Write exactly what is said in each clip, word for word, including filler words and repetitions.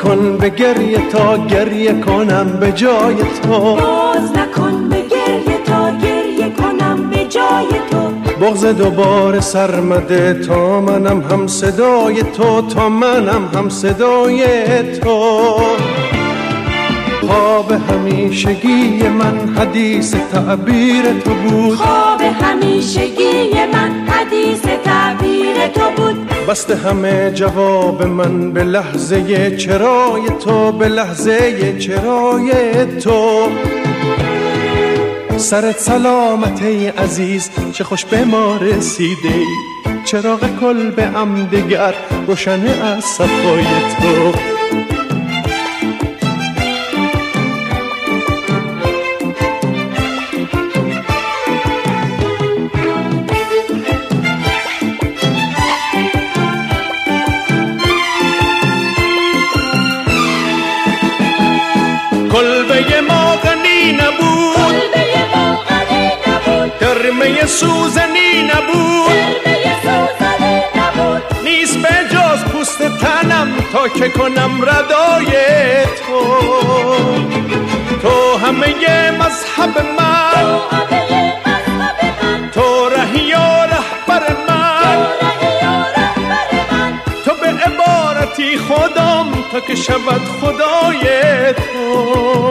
نکن به گریه تا گریه کنم به جای تو، باز نکن به گریه تا گریه کنم به جای تو. بغض دوباره سرمده تا منم هم صدای تو، تا منم هم صدای تو. خواب همیشگی من حدیث تعبیر تو بود، خواب همیشگی من حدیث تعبیر تو بود. بسته همه جواب من به لحظه چرای تو، به لحظه چرای تو. سرت سلامت ای عزیز، چه خوش به ما رسیده ای. چراغ کل به ام دگر روشن از صفای تو. کلبه ما غنی نبود، کلبه ما غنی نبود، گرمه سوزنی نبود، گرمه سوزنی نبود. نیست به جز پوست تنم تا که کنم ردای تو. تو همه مذهب من، تو همه مذهب من، تو رهی و رهبر من، تو رهی و رهبر من. تو به عبارتی خودم تا که شود خدای تو.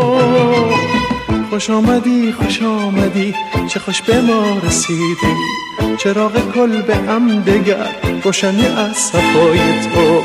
خوش آمدی خوش آمدی، چه خوش به ما رسیدی. چراغ کل به هم دگر روشنی از صفای تو.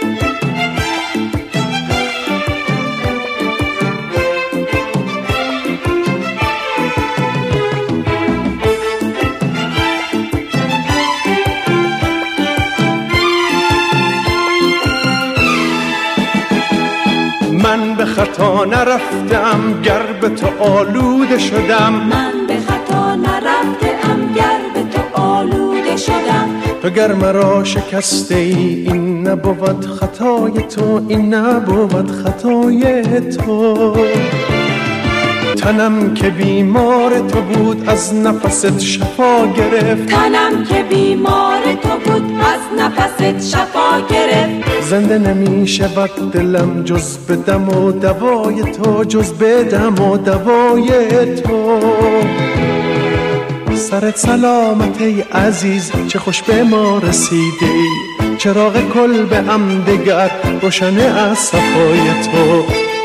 من به خطا نرفتم گر به تو آلوده شدم، من به خطا نرفتم گر به تو آلوده شدم. تو گر مرا شکسته ای این نبود خطای تو، این نبود خطای تو. تنم که بیمار تو بود از نفست شفا گرفت، تنم که بیمار تو بود از نفست شفا گرفت. زنده نمی شود دلم جز به دم و دوای تو، جز به دم و دوای تو. سرت سلامت ای عزیز، چه خوش به ما رسیدی. چراغ کل به هم دگر روشن از صفای تو.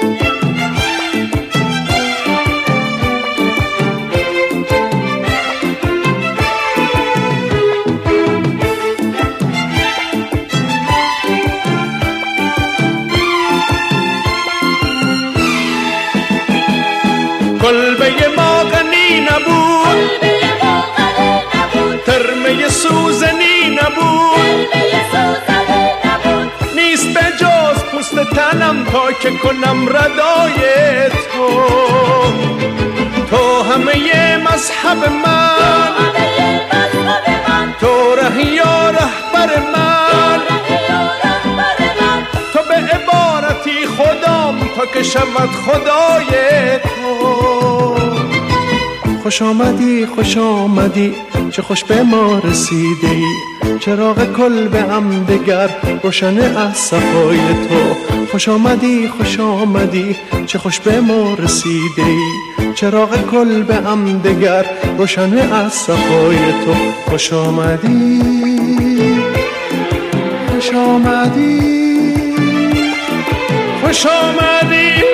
کلبه ما غنی نبود، کلبه ما غنی نبود، ترمه سوزنی نبود، گرمه سوزنی نبود. نیست به جز پوست تنم تا که کنم ردای تو. تو همه مذهب من، تو همه مذهب من، تو رهی و رهبر من، تو رهی و رهبر من. تو به عبارتی خودم تا که شود خدای تو. خوش آمدی خوش آمدی، چه خوش به ما رسیدی. چراغ کل به هم دگر روشن از صفای تو. خوش آمدی خوش آمدی، چه خوش به ما رسیدی. چراغ کل به هم دگر روشن از صفای تو. خوش آمدی خوش آمدی خوش آمدی.